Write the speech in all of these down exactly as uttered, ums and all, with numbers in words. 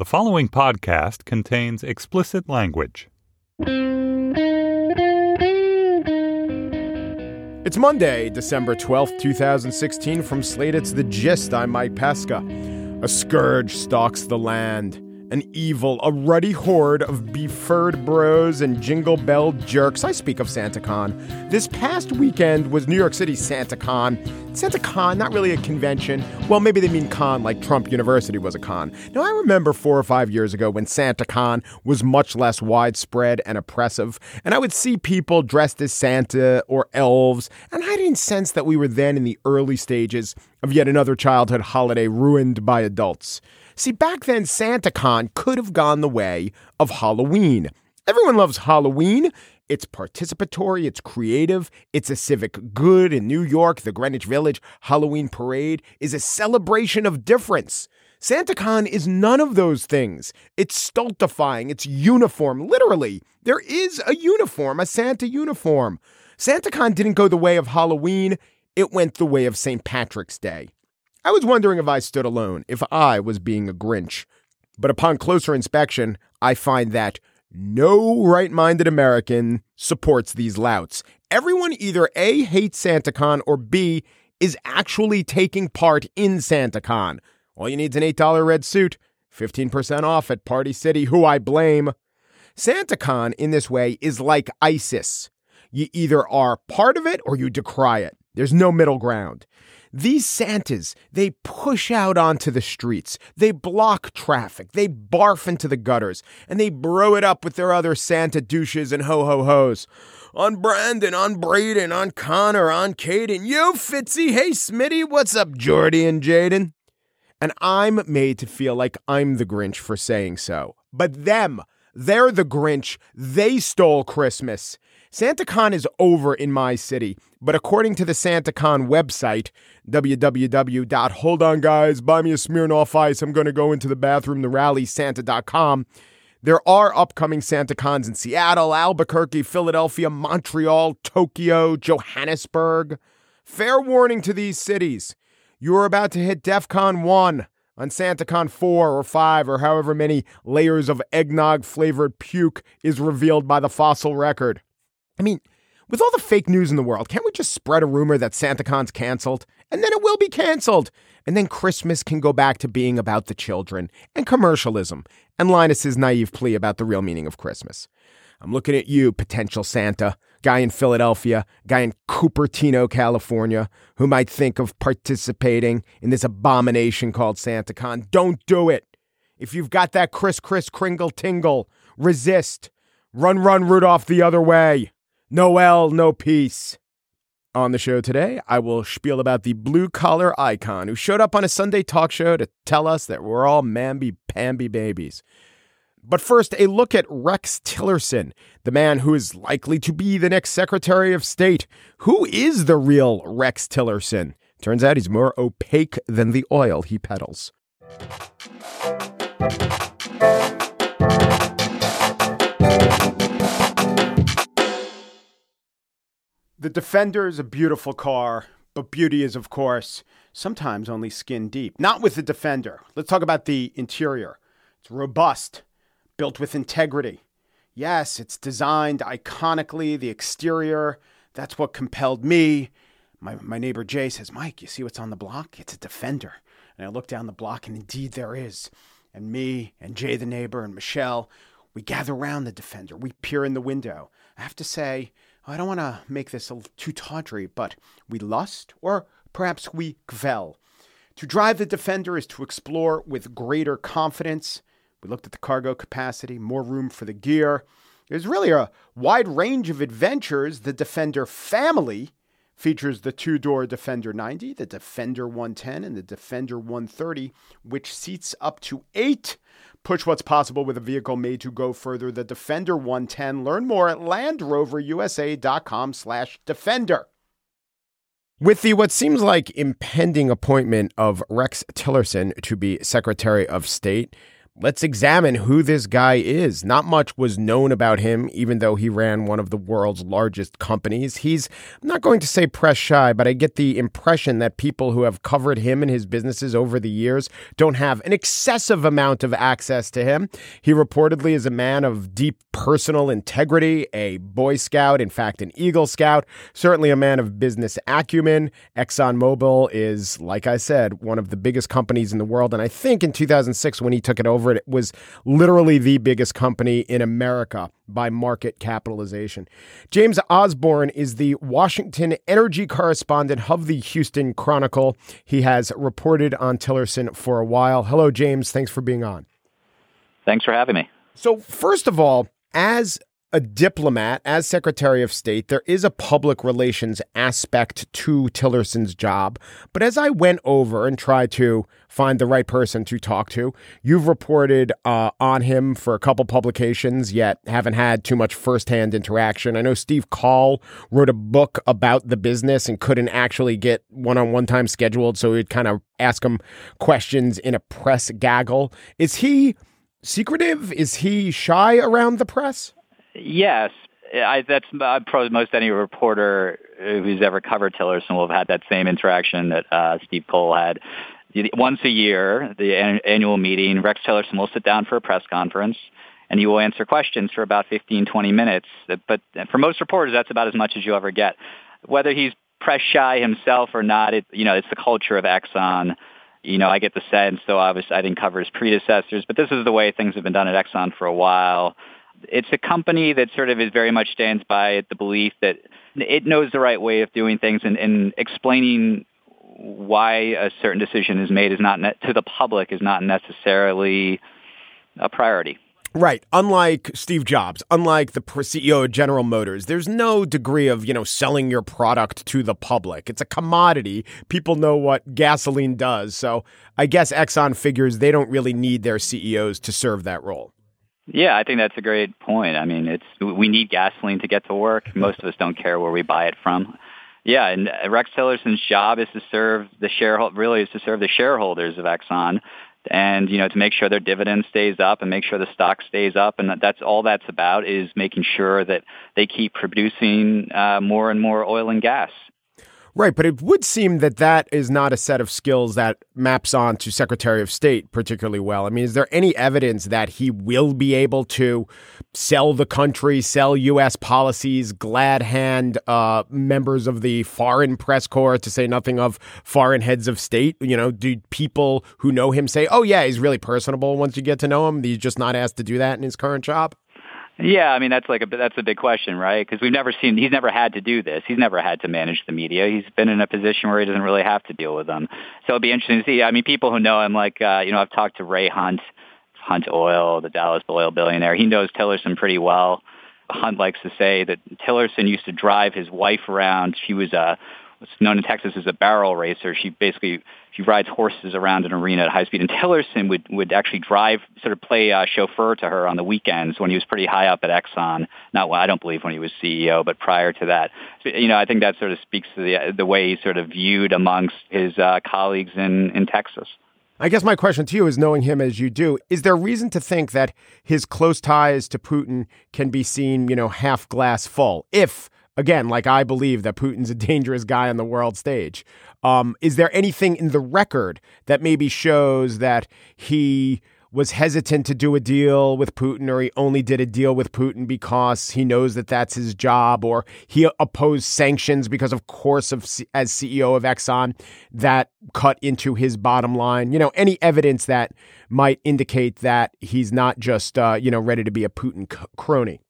The following podcast contains explicit language. It's Monday, December twelfth, twenty sixteen. From Slate, it's The Gist. I'm Mike Pesca. A scourge stalks the land. An evil, a ruddy horde of befurred bros and jingle-belled jerks. I speak of SantaCon. This past weekend was New York City's SantaCon. SantaCon, not really a convention. Well, maybe they mean con like Trump University was a con. Now, I remember four or five years ago when SantaCon was much less widespread and oppressive, and I would see people dressed as Santa or elves, and I didn't sense that we were then in the early stages of yet another childhood holiday ruined by adults. See, back then, SantaCon could have gone the way of Halloween. Everyone loves Halloween. It's participatory, it's creative, it's a civic good. In New York, the Greenwich Village Halloween Parade is a celebration of difference. SantaCon is none of those things. It's stultifying, it's uniform. Literally, there is a uniform, a Santa uniform. SantaCon didn't go the way of Halloween, it went the way of Saint Patrick's Day. I was wondering if I stood alone, if I was being a Grinch. But upon closer inspection, I find that no right-minded American supports these louts. Everyone either A, hates SantaCon, or B, is actually taking part in SantaCon. All you need is an eight dollars red suit, fifteen percent off at Party City, who I blame. SantaCon, in this way, is like ISIS. You either are part of it or you decry it. There's no middle ground. These Santas, they push out onto the streets, they block traffic, they barf into the gutters, and they bro it up with their other Santa douches and ho-ho-hos. On Brandon, on Braden, on Connor, on Caden, yo Fitzy, hey Smitty, what's up Jordy and Jaden? And I'm made to feel like I'm the Grinch for saying so. But them, they're the Grinch, they stole Christmas. SantaCon is over in my city, but according to the SantaCon website, w w w dot hold on guys, buy me a Smirnoff Ice, I'm going to go into the bathroom, the rally, santa dot com, there are upcoming SantaCons in Seattle, Albuquerque, Philadelphia, Montreal, Tokyo, Johannesburg. Fair warning to these cities, you're about to hit DEFCON one on SantaCon four or five or however many layers of eggnog-flavored puke is revealed by the fossil record. I mean, with all the fake news in the world, can't we just spread a rumor that SantaCon's canceled? And then it will be canceled. And then Christmas can go back to being about the children and commercialism and Linus's naive plea about the real meaning of Christmas. I'm looking at you, potential Santa, guy in Philadelphia, guy in Cupertino, California, who might think of participating in this abomination called SantaCon. Don't do it. If you've got that Kris Kris Kringle Tingle, resist. Run, run, Rudolph the other way. Noel, no peace. On the show today, I will spiel about the blue-collar icon who showed up on a Sunday talk show to tell us that we're all mamby-pamby babies. But first, a look at Rex Tillerson, the man who is likely to be the next Secretary of State. Who is the real Rex Tillerson? Turns out he's more opaque than the oil he peddles. The Defender is a beautiful car, but beauty is, of course, sometimes only skin deep. Not with the Defender. Let's talk about the interior. It's robust, built with integrity. Yes, it's designed iconically. The exterior, that's what compelled me. My, my neighbor Jay says, Mike, you see what's on the block? It's a Defender. And I look down the block, and indeed there is. And me and Jay the neighbor and Michelle, we gather around the Defender. We peer in the window. I have to say, I don't want to make this a little too tawdry, but we lust, or perhaps we gvel. To drive the Defender is to explore with greater confidence. We looked at the cargo capacity, more room for the gear. There's really a wide range of adventures. The Defender family features the two-door Defender ninety, the Defender one ten, and the Defender one thirty, which seats up to eight. Push what's possible with a vehicle made to go further. The Defender one ten. Learn more at landroverusa.com slash Defender. With the what seems like impending appointment of Rex Tillerson to be Secretary of State, let's examine who this guy is. Not much was known about him, even though he ran one of the world's largest companies. He's, I'm not going to say press shy, but I get the impression that people who have covered him and his businesses over the years don't have an excessive amount of access to him. He reportedly is a man of deep personal integrity, a Boy Scout, in fact, an Eagle Scout, certainly a man of business acumen. ExxonMobil is, like I said, one of the biggest companies in the world. And I think in two thousand six, when he took it over, it was literally the biggest company in America by market capitalization. James Osborne is the Washington energy correspondent of the Houston Chronicle. He has reported on Tillerson for a while. Hello, James. Thanks for being on. Thanks for having me. So first of all, as a diplomat, as Secretary of State, there is a public relations aspect to Tillerson's job. But as I went over and tried to find the right person to talk to, you've reported uh, on him for a couple publications, yet haven't had too much firsthand interaction. I know Steve Call wrote a book about the business and couldn't actually get one-on-one time scheduled, so he'd kind of ask him questions in a press gaggle. Is he secretive? Is he shy around the press? Yes, I, that's uh, probably most any reporter who's ever covered Tillerson will have had that same interaction that uh, Steve Cole had. Once a year, the an- annual meeting, Rex Tillerson will sit down for a press conference, and he will answer questions for about fifteen, twenty minutes. But for most reporters, that's about as much as you ever get. Whether he's press shy himself or not, it, you know, it's the culture of Exxon. You know, I get the sense, though obviously I didn't cover his predecessors, but this is the way things have been done at Exxon for a while. It's a company that sort of is very much stands by the belief that it knows the right way of doing things, and, and explaining why a certain decision is made is not ne- to the public is not necessarily a priority. Right. Unlike Steve Jobs, unlike the C E O of General Motors, there's no degree of, you know, selling your product to the public. It's a commodity. People know what gasoline does. So I guess Exxon figures they don't really need their C E Os to serve that role. Yeah, I think that's a great point. I mean, it's we need gasoline to get to work. Most of us don't care where we buy it from. Yeah, and Rex Tillerson's job is to serve the shareholder. Really, is to serve the shareholders of Exxon, and you know, to make sure their dividend stays up and make sure the stock stays up. And that's all that's about, is making sure that they keep producing uh, more and more oil and gas. Right, but it would seem that that is not a set of skills that maps on to Secretary of State particularly well. I mean, is there any evidence that he will be able to sell the country, sell U S policies, glad hand uh, members of the foreign press corps, to say nothing of foreign heads of state? You know, do people who know him say, oh, yeah, he's really personable once you get to know him? He's just not asked to do that in his current job? Yeah, I mean, that's like a that's a big question, right? Because we've never seen, he's never had to do this. He's never had to manage the media. He's been in a position where he doesn't really have to deal with them. So it'll be interesting to see. I mean, people who know him, like, uh, you know, I've talked to Ray Hunt, Hunt Oil, the Dallas oil billionaire. He knows Tillerson pretty well. Hunt likes to say that Tillerson used to drive his wife around. She was a what's known in Texas as a barrel racer. She basically she rides horses around an arena at high speed. And Tillerson would, would actually drive, sort of play uh, chauffeur to her on the weekends when he was pretty high up at Exxon. Not well, I don't believe when he was C E O, but prior to that. So, you know, I think that sort of speaks to the the way he's sort of viewed amongst his uh, colleagues in, in Texas. I guess my question to you is, knowing him as you do, is there reason to think that his close ties to Putin can be seen, you know, half glass full? If, again, like I believe that Putin's a dangerous guy on the world stage, um, is there anything in the record that maybe shows that he was hesitant to do a deal with Putin, or he only did a deal with Putin because he knows that that's his job, or he opposed sanctions because, of course, of as C E O of Exxon, that cut into his bottom line? You know, any evidence that might indicate that he's not just, uh, you know, ready to be a Putin c- crony?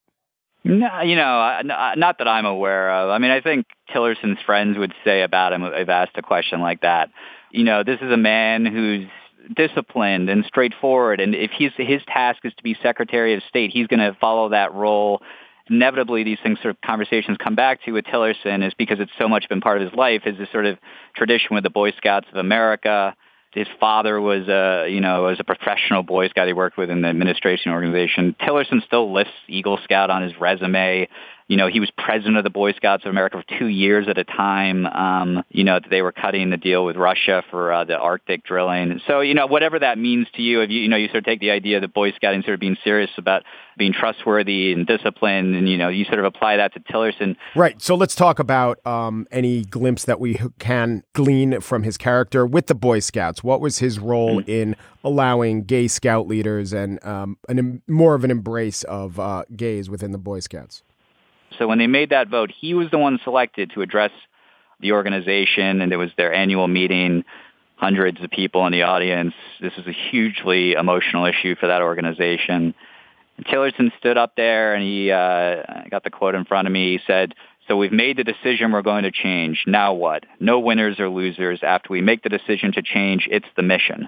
No, you know, not that I'm aware of. I mean, I think Tillerson's friends would say about him, if asked a question like that, you know, this is a man who's disciplined and straightforward, and if he's, his task is to be Secretary of State, he's going to follow that role. Inevitably, these things, sort of conversations come back to with Tillerson, is because it's so much been part of his life, is this sort of tradition with the Boy Scouts of America. His father was a, you know, was a professional Boy Scout he worked with in the administration organization. Tillerson still lists Eagle Scout on his resume. You know, he was president of the Boy Scouts of America for two years at a time. Um, you know, they were cutting the deal with Russia for uh, the Arctic drilling. So, you know, whatever that means to you, if you, you know, you sort of take the idea that Boy Scouting sort of being serious about being trustworthy and disciplined, and, you know, you sort of apply that to Tillerson. Right. So let's talk about um, any glimpse that we can glean from his character with the Boy Scouts. What was his role mm-hmm. in allowing gay scout leaders and um, an, more of an embrace of uh, gays within the Boy Scouts? So when they made that vote, he was the one selected to address the organization, and it was their annual meeting, hundreds of people in the audience. This is a hugely emotional issue for that organization. And Tillerson stood up there, and he uh, I got the quote in front of me. He said, "So we've made the decision we're going to change. Now what? No winners or losers. After we make the decision to change, it's the mission."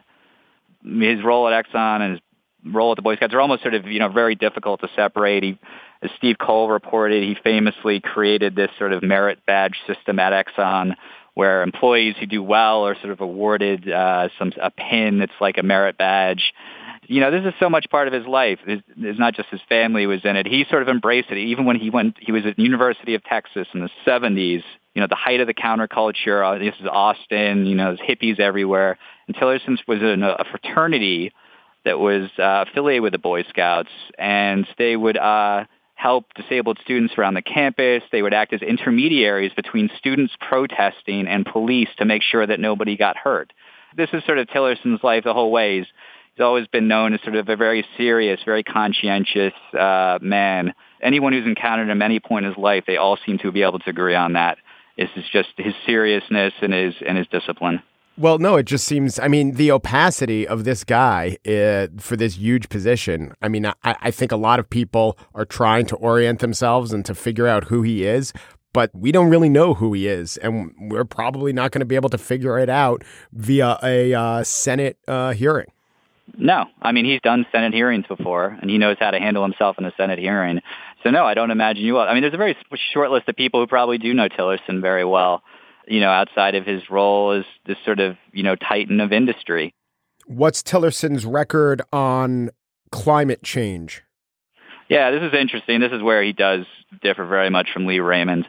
His role at Exxon and his role at the Boy Scouts are almost sort of, you know, very difficult to separate. He, as Steve Cole reported, he famously created this sort of merit badge system at Exxon where employees who do well are sort of awarded uh, some a pin that's like a merit badge. You know, this is so much part of his life. It's, it's not just his family was in it. He sort of embraced it. Even when he went, he was at the University of Texas in the seventies, you know, the height of the counterculture. This is Austin, you know, there's hippies everywhere. And Tillerson was in a, a fraternity that was uh, affiliated with the Boy Scouts, and they would uh, help disabled students around the campus. They would act as intermediaries between students protesting and police to make sure that nobody got hurt. This is sort of Tillerson's life the whole way. He's, he's always been known as sort of a very serious, very conscientious uh, man. Anyone who's encountered him at any point in his life, they all seem to be able to agree on that. This is just his seriousness and his and his discipline. Well, no, it just seems, I mean, the opacity of this guy uh, for this huge position. I mean, I, I think a lot of people are trying to orient themselves and to figure out who he is, but we don't really know who he is. And we're probably not going to be able to figure it out via a uh, Senate uh, hearing. No, I mean, he's done Senate hearings before, and he knows how to handle himself in a Senate hearing. So, no, I don't imagine you will. I mean, there's a very short list of people who probably do know Tillerson very well, you know, outside of his role as this sort of, you know, titan of industry. What's Tillerson's record on climate change? Yeah, this is interesting. This is where he does differ very much from Lee Raymond.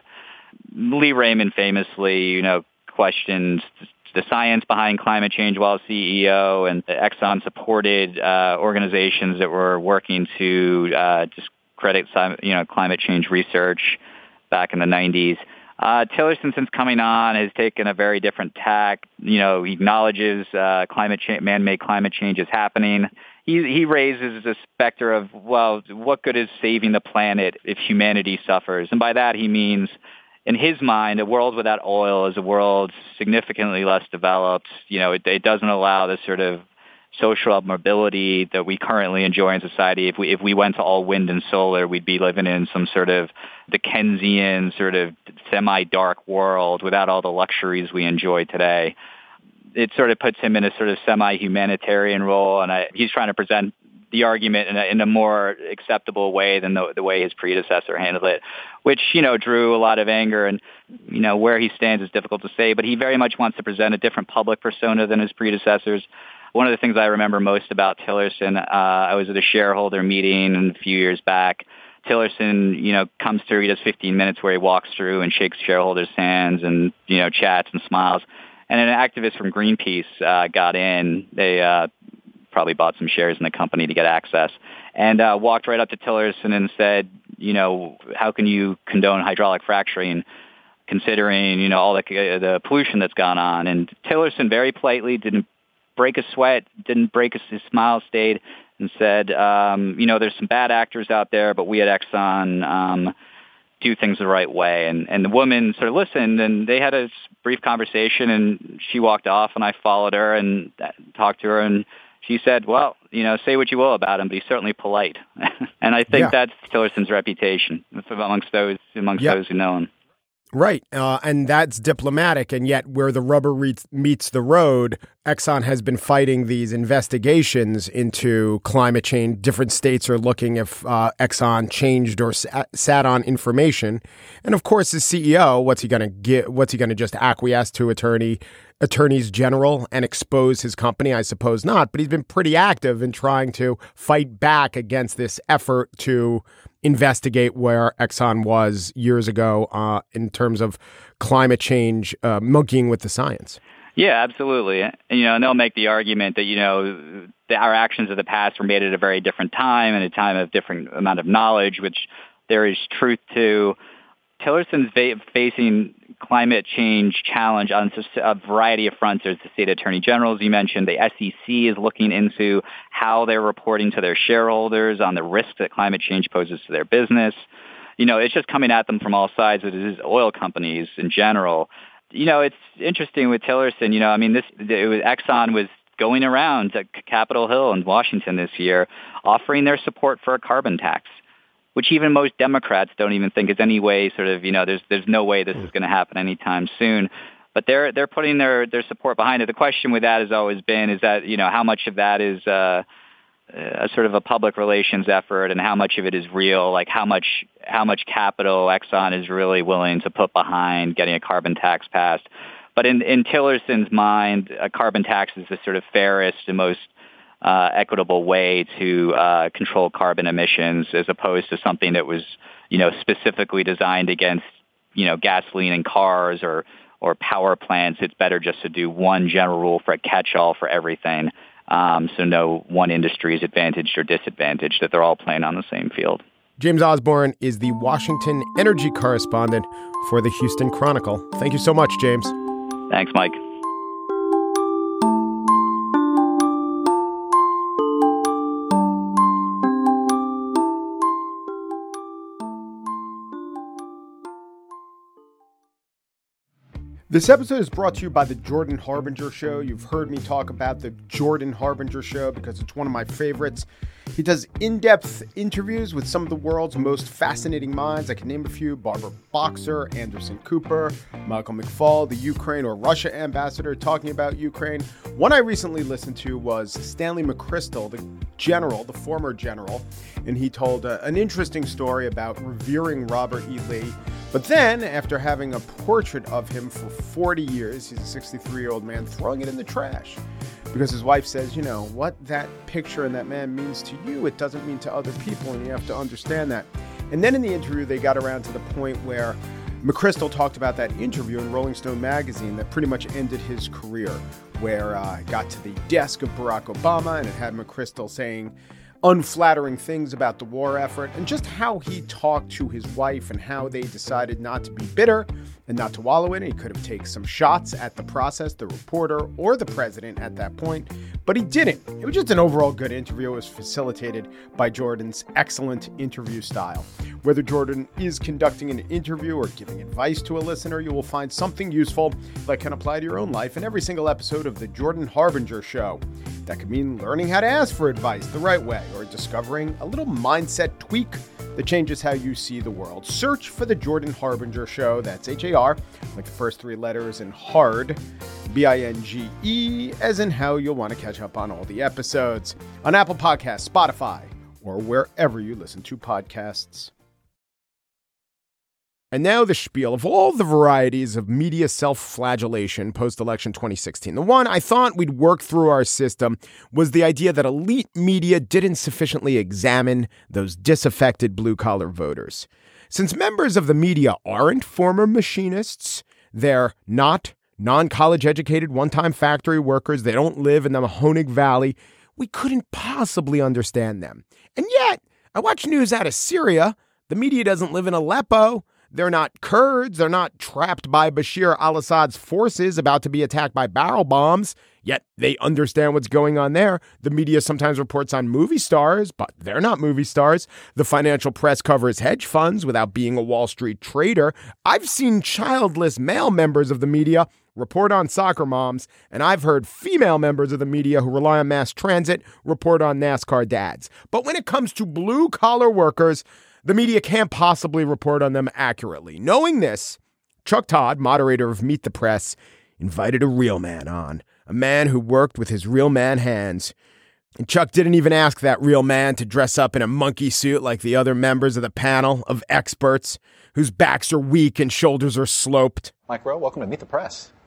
Lee Raymond famously, you know, questioned the science behind climate change while C E O, and Exxon supported uh, organizations that were working to uh, discredit, you know, climate change research back in the nineties. Uh, Tillerson, since coming on, has taken a very different tack. You know, he acknowledges uh, climate change, man-made climate change is happening. He, he raises the specter of, well, what good is saving the planet if humanity suffers? And by that he means, in his mind, a world without oil is a world significantly less developed. You know, it, it doesn't allow the sort of social mobility that we currently enjoy in society. If we if we went to all wind and solar, we'd be living in some sort of Dickensian, sort of semi-dark world without all the luxuries we enjoy today. It sort of puts him in a sort of semi-humanitarian role, and I, he's trying to present the argument in a, in a more acceptable way than the, the way his predecessor handled it, which, you know, drew a lot of anger. And, you know, where he stands is difficult to say, but he very much wants to present a different public persona than his predecessors. One of the things I remember most about Tillerson, uh, I was at a shareholder meeting a few years back. Tillerson, you know, comes through, he does fifteen minutes where he walks through and shakes shareholders' hands and, you know, chats and smiles. And an activist from Greenpeace uh, got in. They uh, probably bought some shares in the company to get access, and uh, walked right up to Tillerson and said, you know, how can you condone hydraulic fracturing considering, you know, all the, the pollution that's gone on? And Tillerson very politely didn't break a sweat, didn't break his, his smile, stayed and said, um, you know, there's some bad actors out there, but we at Exxon um, do things the right way. And, and the woman sort of listened, and they had a brief conversation, and she walked off, and I followed her and talked to her, and she said, well, you know, say what you will about him, but he's certainly polite. And I think yeah. that's Tillerson's reputation amongst those amongst yeah. those who know him. Right. Uh, and that's diplomatic. And yet where the rubber re- meets the road, Exxon has been fighting these investigations into climate change. Different states are looking if uh, Exxon changed or sat, sat on information. And of course, as C E O, what's he going to get? What's he going to just acquiesce to attorney attorneys general and expose his company? I suppose not. But he's been pretty active in trying to fight back against this effort to investigate where Exxon was years ago uh, in terms of climate change, uh, monkeying with the science. Yeah, absolutely. You know, and they'll make the argument that, you know, the, our actions of the past were made at a very different time and a time of different amount of knowledge, which there is truth to. Tillerson's va- facing climate change challenge on a variety of fronts. There's the state attorney general, as you mentioned. The S E C is looking into how they're reporting to their shareholders on the risk that climate change poses to their business. You know, it's just coming at them from all sides. It is oil companies in general. You know, it's interesting with Tillerson. You know, I mean, this it was, Exxon was going around to Capitol Hill in Washington this year offering their support for a carbon tax, which even most Democrats don't even think is any way sort of, you know, there's there's no way this is going to happen anytime soon. But they're they're putting their, their support behind it. The question with that has always been is that, you know, how much of that is uh, a sort of a public relations effort and how much of it is real, like how much how much capital Exxon is really willing to put behind getting a carbon tax passed. But in, in Tillerson's mind, a carbon tax is the sort of fairest and most Uh, equitable way to uh, control carbon emissions, as opposed to something that was, you know, specifically designed against, you know, gasoline in cars or or power plants. It's better just to do one general rule for a catch-all for everything, um, so no one industry is advantaged or disadvantaged, that they're all playing on the same field. James Osborne is the Washington energy correspondent for the Houston Chronicle. Thank you so much, James. Thanks, Mike. This episode is brought to you by the Jordan Harbinger Show. You've heard me talk about the Jordan Harbinger Show because it's one of my favorites. He does in-depth interviews with some of the world's most fascinating minds. I can name a few: Barbara Boxer, Anderson Cooper, Michael McFaul, the Ukraine or Russia ambassador talking about Ukraine. One I recently listened to was Stanley McChrystal, the general, the former general, and he told uh, an interesting story about revering Robert E. Lee. But then, after having a portrait of him for forty years, he's a sixty-three-year-old man, throwing it in the trash. Because his wife says, you know, what that picture and that man means to you, it doesn't mean to other people, and you have to understand that. And then in the interview, they got around to the point where McChrystal talked about that interview in Rolling Stone magazine that pretty much ended his career, where uh, it got to the desk of Barack Obama, and it had McChrystal saying unflattering things about the war effort, and just how he talked to his wife and how they decided not to be bitter and not to wallow in it. He could have taken some shots at the process, the reporter, or the president at that point, but he didn't. It was just an overall good interview. It was facilitated by Jordan's excellent interview style. Whether Jordan is conducting an interview or giving advice to a listener, you will find something useful that can apply to your own life in every single episode of The Jordan Harbinger Show. That could mean learning how to ask for advice the right way, or discovering a little mindset tweak that changes how you see the world. Search for The Jordan Harbinger Show. That's H A R, like the first three letters, and hard, B I N G E, as in how you'll want to catch up on all the episodes on Apple Podcasts, Spotify, or wherever you listen to podcasts. And now the spiel of all the varieties of media self-flagellation post-election twenty sixteen. The one I thought we'd work through our system was the idea that elite media didn't sufficiently examine those disaffected blue-collar voters. Since members of the media aren't former machinists, they're not non-college educated one-time factory workers, they don't live in the Mahoning Valley, we couldn't possibly understand them. And yet, I watch news out of Syria. The media doesn't live in Aleppo. They're not Kurds. They're not trapped by Bashar al-Assad's forces about to be attacked by barrel bombs. Yet they understand what's going on there. The media sometimes reports on movie stars, but they're not movie stars. The financial press covers hedge funds without being a Wall Street trader. I've seen childless male members of the media report on soccer moms, and I've heard female members of the media who rely on mass transit report on NASCAR dads. But when it comes to blue-collar workers, the media can't possibly report on them accurately. Knowing this, Chuck Todd, moderator of Meet the Press, invited a real man on, a man who worked with his real man hands. And Chuck didn't even ask that real man to dress up in a monkey suit like the other members of the panel of experts whose backs are weak and shoulders are sloped. Mike Rowe, welcome to Meet the Press.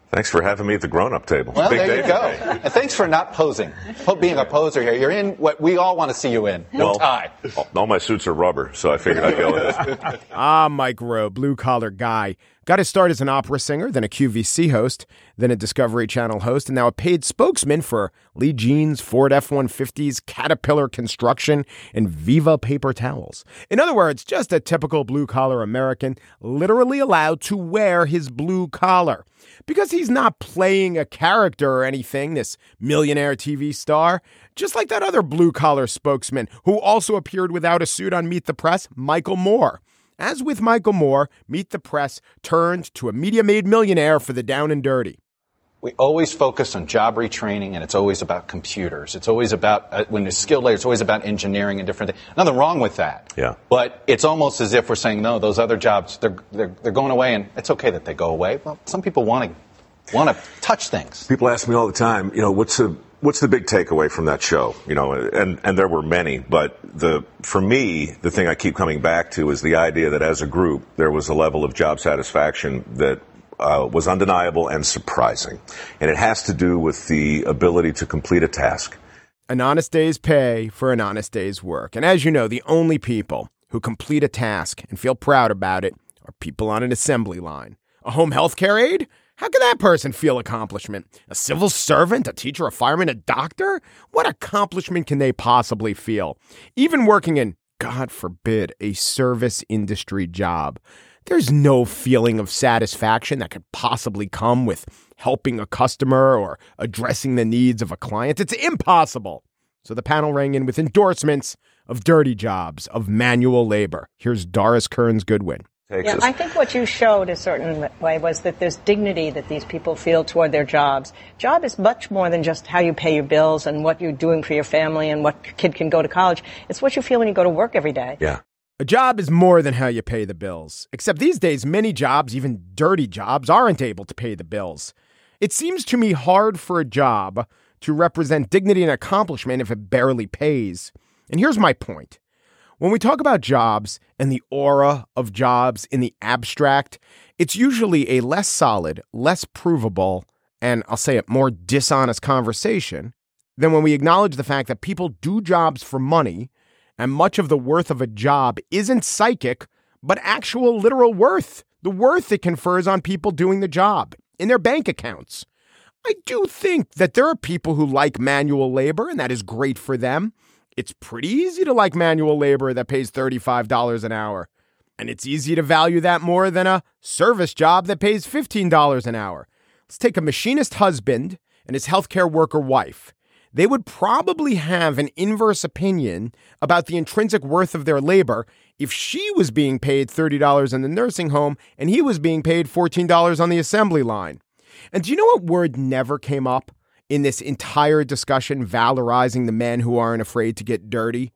Thanks for having me at the grown-up table. Well, Big there day you go. today. And thanks for not posing. Being a poser here. You're in what we all want to see you in. No well, tie. All my suits are rubber, so I figured I'd go with this. Ah, Mike Rowe, blue-collar guy. Got his start as an opera singer, then a Q V C host, then a Discovery Channel host, and now a paid spokesman for Lee Jeans, Ford F one fifties, Caterpillar Construction, and Viva Paper Towels. In other words, just a typical blue-collar American, literally allowed to wear his blue collar. Because he's not playing a character or anything, this millionaire T V star, just like that other blue-collar spokesman who also appeared without a suit on Meet the Press, Michael Moore. As with Michael Moore, Meet the Press turned to a media-made millionaire for the down and dirty. We always focus on job retraining, and it's always about computers. It's always about, uh, when it's skilled labor, it's always about engineering and different things. Nothing wrong with that. Yeah. But it's almost as if we're saying, no, those other jobs, they're, they're, they're going away, and it's okay that they go away. Well, some people want to want to touch things. People ask me all the time, you know, what's the what's the big takeaway from that show? You know, and and there were many, but the for me, the thing I keep coming back to is the idea that as a group, there was a level of job satisfaction that uh, was undeniable and surprising, and it has to do with the ability to complete a task. An honest day's pay for an honest day's work. And as you know, the only people who complete a task and feel proud about it are people on an assembly line. A home health care aide? How can that person feel accomplishment? A civil servant, a teacher, a fireman, a doctor? What accomplishment can they possibly feel? Even working in, God forbid, a service industry job, there's no feeling of satisfaction that could possibly come with helping a customer or addressing the needs of a client. It's impossible. So the panel rang in with endorsements of dirty jobs, of manual labor. Here's Doris Kearns Goodwin. Yeah, I think what you showed a certain way was that there's dignity that these people feel toward their jobs. Job is much more than just how you pay your bills and what you're doing for your family and what your kid can go to college. It's what you feel when you go to work every day. Yeah. A job is more than how you pay the bills. Except these days, many jobs, even dirty jobs, aren't able to pay the bills. It seems to me hard for a job to represent dignity and accomplishment if it barely pays. And here's my point. When we talk about jobs and the aura of jobs in the abstract, it's usually a less solid, less provable, and I'll say it, more dishonest conversation than when we acknowledge the fact that people do jobs for money, and much of the worth of a job isn't psychic, but actual literal worth, the worth it confers on people doing the job in their bank accounts. I do think that there are people who like manual labor, and that is great for them. It's pretty easy to like manual labor that pays thirty-five dollars an hour. And it's easy to value that more than a service job that pays fifteen dollars an hour. Let's take a machinist husband and his healthcare worker wife. They would probably have an inverse opinion about the intrinsic worth of their labor if she was being paid thirty dollars in the nursing home and he was being paid fourteen dollars on the assembly line. And do you know what word never came up in this entire discussion valorizing the men who aren't afraid to get dirty?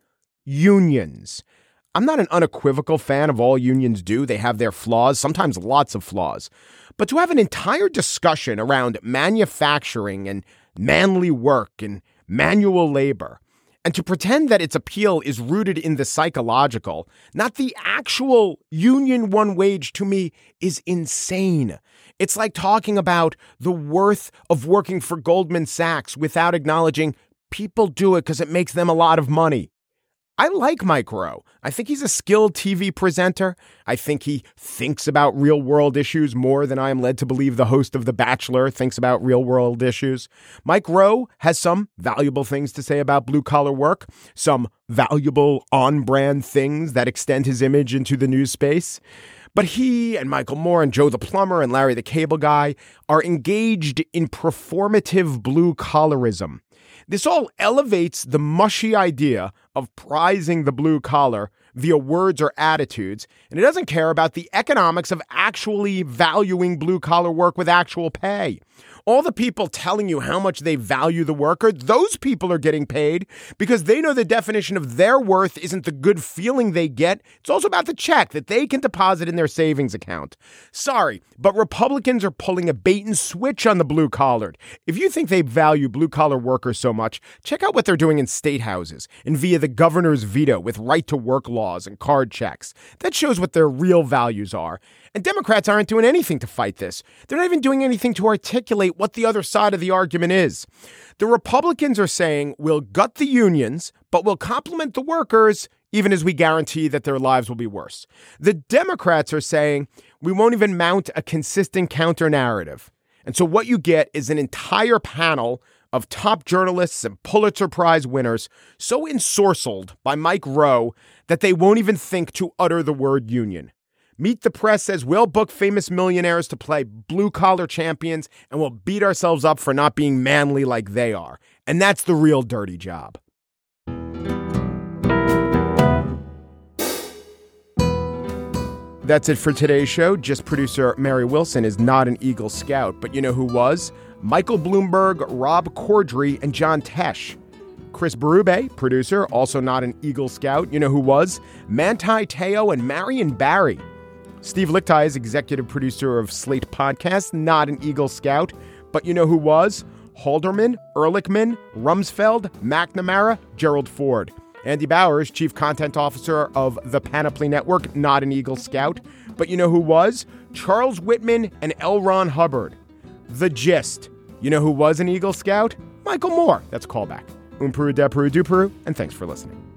Unions. I'm not an unequivocal fan of all unions do. They have their flaws, sometimes lots of flaws. But to have an entire discussion around manufacturing and manly work and manual labor, and to pretend that its appeal is rooted in the psychological, not the actual union one wage, to me is insane. It's like talking about the worth of working for Goldman Sachs without acknowledging people do it because it makes them a lot of money. I like Mike Rowe. I think he's a skilled T V presenter. I think he thinks about real-world issues more than I am led to believe the host of The Bachelor thinks about real-world issues. Mike Rowe has some valuable things to say about blue-collar work, some valuable on-brand things that extend his image into the news space. But he and Michael Moore and Joe the Plumber and Larry the Cable Guy are engaged in performative blue-collarism. This all elevates the mushy idea of prizing the blue collar via words or attitudes, and it doesn't care about the economics of actually valuing blue collar work with actual pay. All the people telling you how much they value the worker, those people are getting paid because they know the definition of their worth isn't the good feeling they get. It's also about the check that they can deposit in their savings account. Sorry, but Republicans are pulling a bait and switch on the blue-collared. If you think they value blue-collar workers so much, check out what they're doing in state houses and via the governor's veto with right-to-work laws and card checks. That shows what their real values are. And Democrats aren't doing anything to fight this. They're not even doing anything to articulate what the other side of the argument is. The Republicans are saying we'll gut the unions, but we'll compliment the workers, even as we guarantee that their lives will be worse. The Democrats are saying we won't even mount a consistent counter-narrative. And so what you get is an entire panel of top journalists and Pulitzer Prize winners so ensorcelled by Mike Rowe that they won't even think to utter the word union. Meet the Press says we'll book famous millionaires to play blue-collar champions and we'll beat ourselves up for not being manly like they are. And that's the real dirty job. That's it for today's show. Just producer Mary Wilson is not an Eagle Scout, but you know who was? Michael Bloomberg, Rob Corddry, and John Tesh. Chris Berube, producer, also not an Eagle Scout. You know who was? Manti Te'o and Marion Barry. Steve Lickteig is executive producer of Slate Podcast, not an Eagle Scout. But you know who was? Halderman, Ehrlichman, Rumsfeld, McNamara, Gerald Ford. Andy Bowers, chief content officer of the Panoply Network, not an Eagle Scout. But you know who was? Charles Whitman and L. Ron Hubbard. The Gist. You know who was an Eagle Scout? Michael Moore. That's a callback. Un Peru, de Peru, du Peru, and thanks for listening.